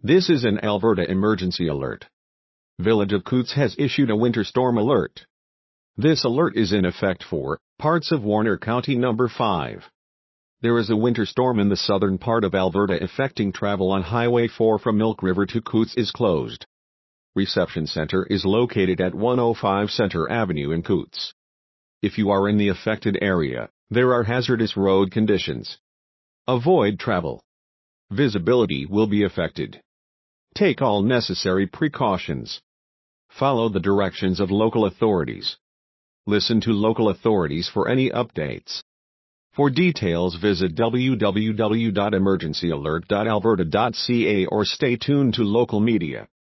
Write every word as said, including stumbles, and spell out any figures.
This is an Alberta emergency alert. Village of Coutts has issued a winter storm alert. This alert is in effect for parts of Warner County Number five. There is a winter storm in the southern part of Alberta affecting travel on Highway four from Milk River to Coutts is closed. Reception Center is located at one oh five Center Avenue in Coutts. If you are in the affected area, there are hazardous road conditions. Avoid travel. Visibility will be affected. Take all necessary precautions. Follow the directions of local authorities. Listen to local authorities for any updates. For details, visit w w w dot emergency alert dot alberta dot c a or stay tuned to local media.